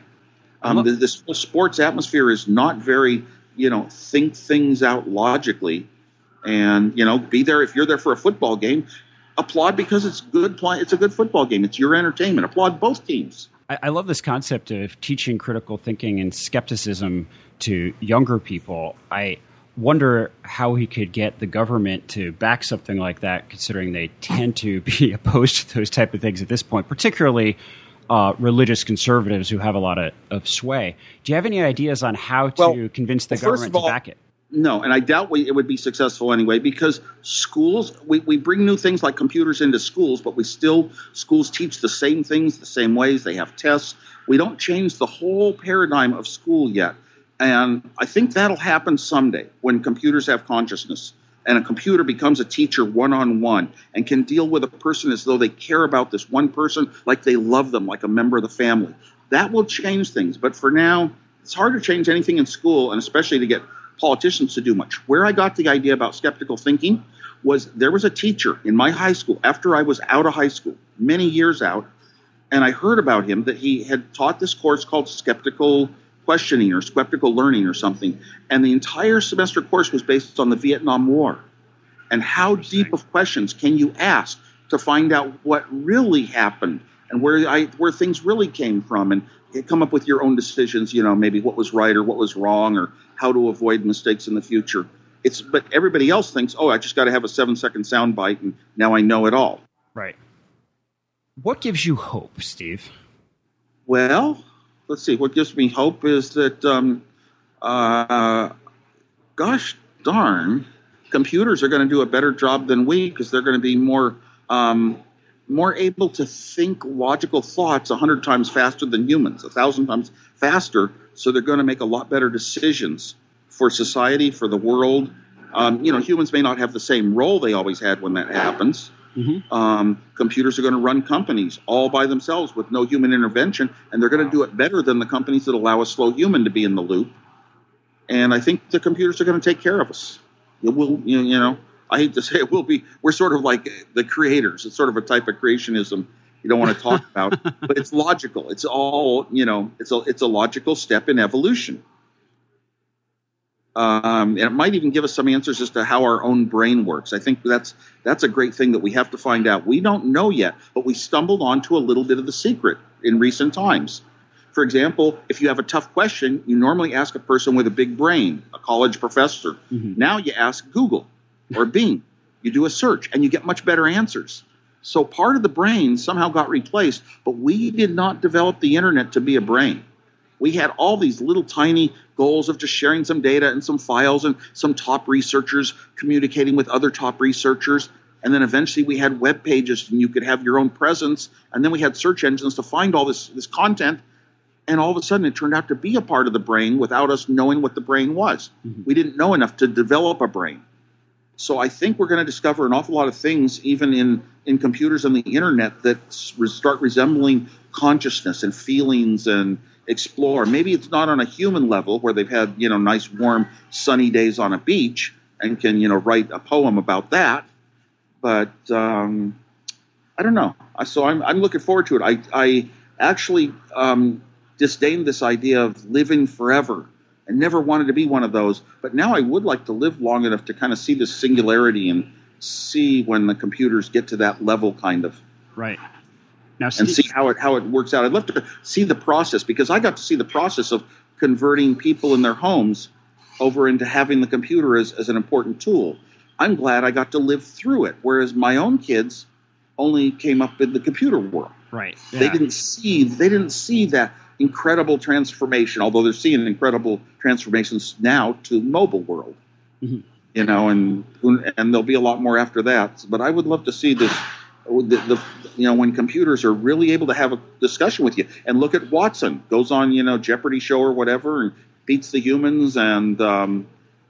This sports atmosphere is not very, think things out logically. And, be there. If you're there for a football game, applaud because it's good. It's a good football game. It's your entertainment. Applaud both teams. I love this concept of teaching critical thinking and skepticism to younger people. I wonder how he could get the government to back something like that, considering they tend to be opposed to those type of things at this point, particularly religious conservatives who have a lot of sway. Do you have any ideas on how to convince the government to back it? No, and I doubt it would be successful anyway, because schools, we bring new things like computers into schools, but schools teach the same things the same ways. They have tests. We don't change the whole paradigm of school yet. And I think that'll happen someday when computers have consciousness and a computer becomes a teacher one-on-one and can deal with a person as though they care about this one person, like they love them, like a member of the family. That will change things. But for now, it's hard to change anything in school, and especially to get politicians to do much. Where I got the idea about skeptical thinking was there was a teacher in my high school after I was out of high school, many years out, and I heard about him that he had taught this course called skeptical questioning or skeptical learning or something, and the entire semester course was based on the Vietnam War and how deep of questions can you ask to find out what really happened and where things really came from, and come up with your own decisions, maybe what was right or what was wrong, or how to avoid mistakes in the future. But everybody else thinks, I just got to have a 7-second soundbite and now I know it all. Right. What gives you hope, Steve? Well, let's see. What gives me hope is that, gosh darn, computers are going to do a better job than we, because they're going to be more able to think logical thoughts 100 times faster than humans, 1,000 times faster. So they're going to make a lot better decisions for society, for the world. Humans may not have the same role they always had when that happens. Mm-hmm. Computers are going to run companies all by themselves with no human intervention, and they're going to do it better than the companies that allow a slow human to be in the loop. And I think the computers are going to take care of us. It will, I hate to say it will be. We're sort of like the creators. It's sort of a type of creationism you don't want to talk about, but it's logical. It's all, it's a logical step in evolution. And it might even give us some answers as to how our own brain works. I think that's a great thing that we have to find out. We don't know yet, but we stumbled onto a little bit of the secret in recent times. For example, if you have a tough question, you normally ask a person with a big brain, a college professor. Mm-hmm. Now you ask Google or Bing. You do a search, and you get much better answers. So part of the brain somehow got replaced, but we did not develop the internet to be a brain. We had all these little tiny goals of just sharing some data and some files and some top researchers communicating with other top researchers. And then eventually we had web pages and you could have your own presence. And then we had search engines to find all this content. And all of a sudden it turned out to be a part of the brain without us knowing what the brain was. Mm-hmm. We didn't know enough to develop a brain. So I think we're going to discover an awful lot of things, even in computers and the internet, that start resembling consciousness and feelings and explore. Maybe it's not on a human level where they've had, nice, warm, sunny days on a beach and can, write a poem about that. But I don't know. So I'm looking forward to it. I actually disdained this idea of living forever. I never wanted to be one of those, but now I would like to live long enough to kind of see this singularity and see when the computers get to that level, kind of. Right. Now, and see how it works out. I'd love to see the process, because I got to see the process of converting people in their homes over into having the computer as an important tool. I'm glad I got to live through it, whereas my own kids only came up in the computer world. Right. Yeah. They didn't see that incredible transformation, although they're seeing incredible transformations now to mobile world, mm-hmm. And there'll be a lot more after that. But I would love to see this, when computers are really able to have a discussion with you. And look at Watson, goes on, Jeopardy show or whatever, and beats the humans. And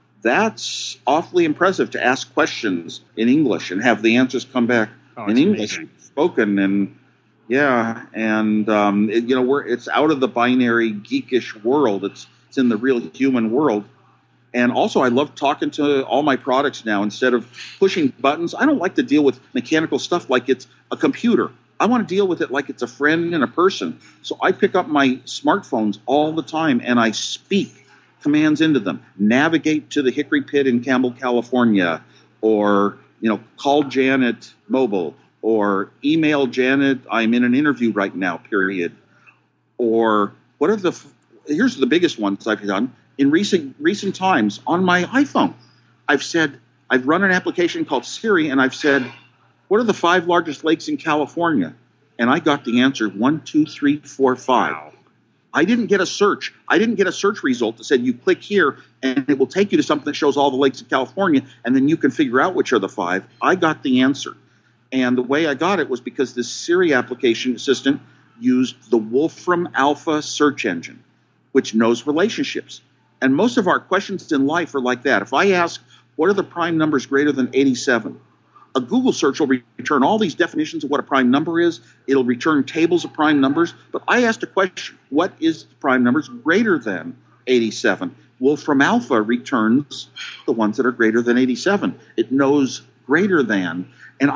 that's awfully impressive, to ask questions in English and have the answers come back in English spoken. And yeah, and it's out of the binary geekish world. It's in the real human world. And also, I love talking to all my products now. Instead of pushing buttons, I don't like to deal with mechanical stuff like it's a computer. I want to deal with it like it's a friend and a person. So I pick up my smartphones all the time and I speak commands into them. Navigate to the Hickory Pit in Campbell, California, or call Janet mobile. Or email Janet, I'm in an interview right now, period. Or here's the biggest ones I've done. In recent times on my iPhone, I've run an application called Siri, and I've said, what are the 5 largest lakes in California? And I got the answer, 1, 2, 3, 4, 5. Wow. I didn't get a search. I didn't get a search result that said you click here and it will take you to something that shows all the lakes in California, and then you can figure out which are the 5. I got the answer. And the way I got it was because this Siri application assistant used the Wolfram Alpha search engine, which knows relationships. And most of our questions in life are like that. If I ask, what are the prime numbers greater than 87? A Google search will return all these definitions of what a prime number is. It'll return tables of prime numbers. But I asked a question, what is prime numbers greater than 87? Wolfram Alpha returns the ones that are greater than 87. It knows greater than. And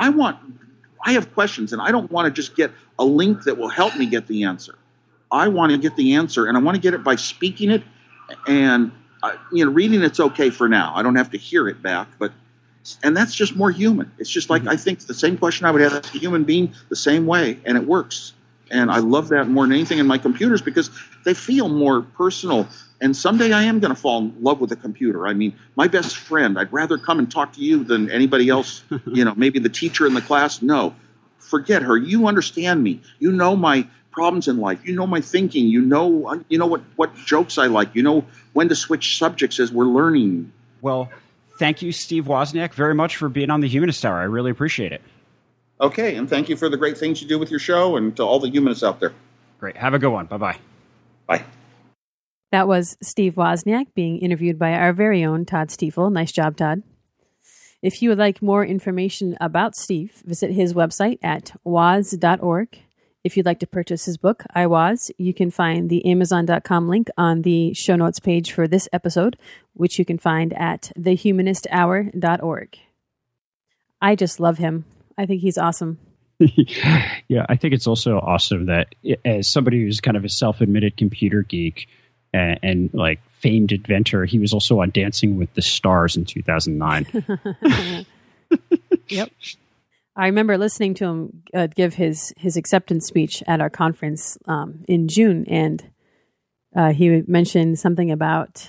I have questions, and I don't want to just get a link that will help me get the answer. I want to get the answer, and I want to get it by speaking it. And, reading it's okay for now. I don't have to hear it back. And that's just more human. It's just like, I think the same question I would ask a human being the same way, and it works. And I love that more than anything in my computers because they feel more personal. And someday I am going to fall in love with a computer. I mean, my best friend, I'd rather come and talk to you than anybody else, maybe the teacher in the class. No, forget her. You understand me. You know my problems in life. You know my thinking. You know what jokes I like. You know when to switch subjects as we're learning. Well, thank you, Steve Wozniak, very much for being on the Humanist Hour. I really appreciate it. Okay, and thank you for the great things you do with your show, and to all the humanists out there. Great. Have a good one. Bye-bye. Bye. That was Steve Wozniak being interviewed by our very own Todd Stiefel. Nice job, Todd. If you would like more information about Steve, visit his website at woz.org. If you'd like to purchase his book, I Was, you can find the Amazon.com link on the show notes page for this episode, which you can find at thehumanisthour.org. I just love him. I think he's awesome. Yeah, I think it's also awesome that as somebody who's kind of a self-admitted computer geek and like famed inventor, he was also on Dancing with the Stars in 2009. Yep. I remember listening to him give his acceptance speech at our conference in June, and he mentioned something about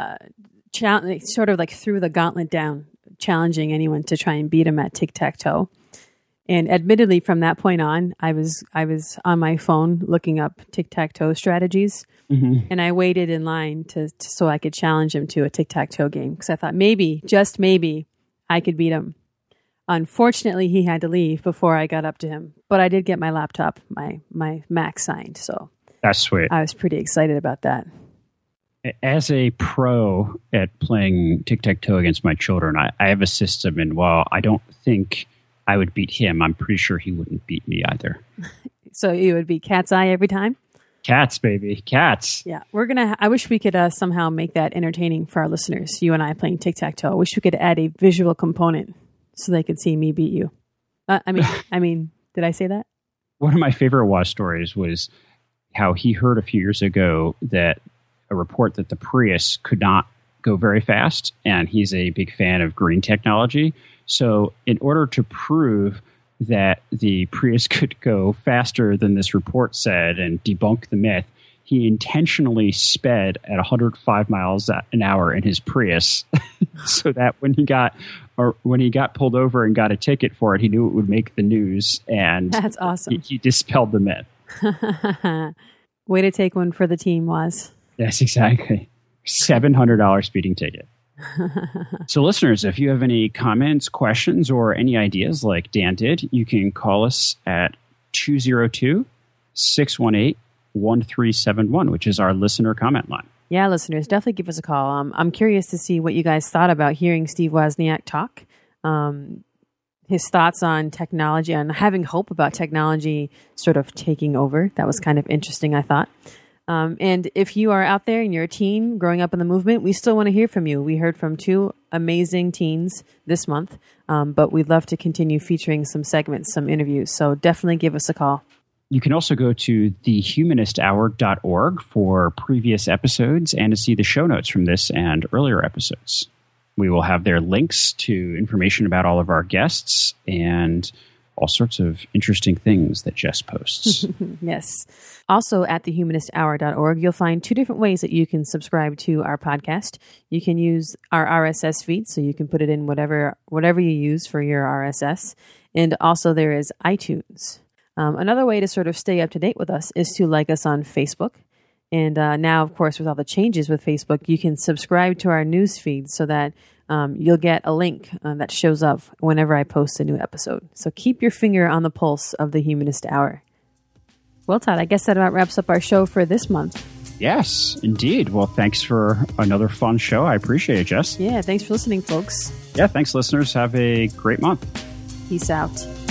sort of like threw the gauntlet down, challenging anyone to try and beat him at tic-tac-toe. And admittedly, from that point on, I was on my phone looking up tic-tac-toe strategies, and I waited in line so I could challenge him to a tic-tac-toe game because I thought maybe, just maybe, I could beat him. Unfortunately, he had to leave before I got up to him. But I did get my laptop, my Mac signed. So that's sweet. I was pretty excited about that. As a pro at playing tic-tac-toe against my children, I have a system, and while I don't think I would beat him, I'm pretty sure he wouldn't beat me either. So you would be cat's eye every time? Cats, baby. Cats. Yeah. I wish we could somehow make that entertaining for our listeners. You and I playing tic-tac-toe. I wish we could add a visual component so they could see me beat you. I mean, did I say that? One of my favorite Woz stories was how he heard a few years ago that a report that the Prius could not go very fast, and he's a big fan of green technology. So in order to prove that the Prius could go faster than this report said and debunk the myth, he intentionally sped at 105 miles an hour in his Prius so that when he got pulled over and got a ticket for it, he knew it would make the news. And that's awesome. He dispelled the myth. Way to take one for the team, Woz. Yes, exactly. $700 speeding ticket. So listeners, if you have any comments, questions, or any ideas like Dan did, you can call us at 202-618-1371, which is our listener comment line. Yeah, listeners, definitely give us a call. I'm curious to see what you guys thought about hearing Steve Wozniak talk. His thoughts on technology and having hope about technology sort of taking over. That was kind of interesting, I thought. And if you are out there and you're a teen growing up in the movement, we still want to hear from you. We heard from 2 amazing teens this month, but we'd love to continue featuring some segments, some interviews. So definitely give us a call. You can also go to thehumanisthour.org for previous episodes and to see the show notes from this and earlier episodes. We will have there links to information about all of our guests and all sorts of interesting things that Jess posts. Yes. Also at thehumanisthour.org, you'll find 2 different ways that you can subscribe to our podcast. You can use our RSS feed, so you can put it in whatever you use for your RSS. And also there is iTunes. Another way to sort of stay up to date with us is to like us on Facebook. And now, of course, with all the changes with Facebook, you can subscribe to our news feed so that you'll get a link that shows up whenever I post a new episode. So keep your finger on the pulse of the Humanist Hour. Well, Todd, I guess that about wraps up our show for this month. Yes, indeed. Well, thanks for another fun show. I appreciate it, Jess. Yeah, thanks for listening, folks. Yeah, thanks, listeners. Have a great month. Peace out.